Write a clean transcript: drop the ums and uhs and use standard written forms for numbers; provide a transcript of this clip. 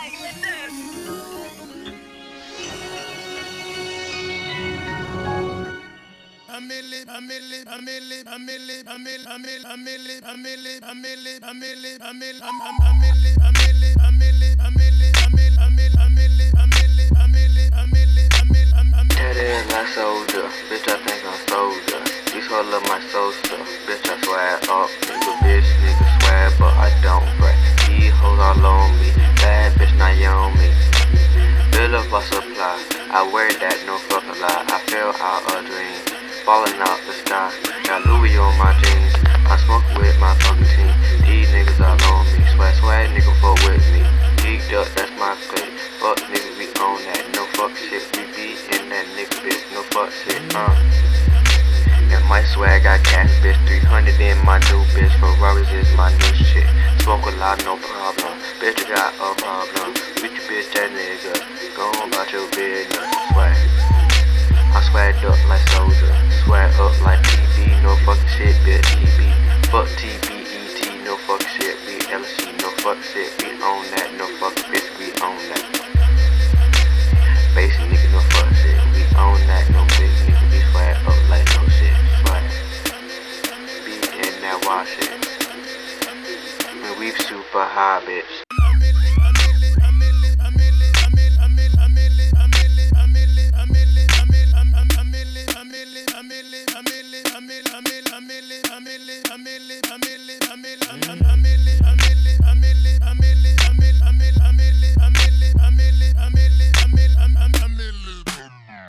I soldier, bitch, I think I'm soldier. These hoes love my soul stuff, bitch, I swear up. Nigga, bitch, nigga swear, but I don't break. These hoes all on me, bad bitch, Naomi. Build up a supply, I wear that, no fucking lie. I fell out a dream, falling out the sky. Got Louis on my jeans, I smoke with my fucking team. These niggas all on me, swear, nigga, fuck with me. Geeked up, that's my clique. Fuck niggas, we own that, no fuck shit, we be in that nigga bitch, no fuck shit, And my swag, I cash bitch, 300 in my new bitch, Ferraris is my new shit. Smoke a lot, no problem, bitch, I got a problem. With your bitch, that nigga, go on about your business, swag. I swagged up like soldier, swag up like TB, no fucking shit, bitch, EB. Fuck TBET, no fucking shit, we LC, no fuck shit, we own that, no fuck bitch, we own that. Basic nigga, no fuck shit, we own that, no big nigga, we swag up like no shit, swag. Be in that wild shit. And we super high, bitch.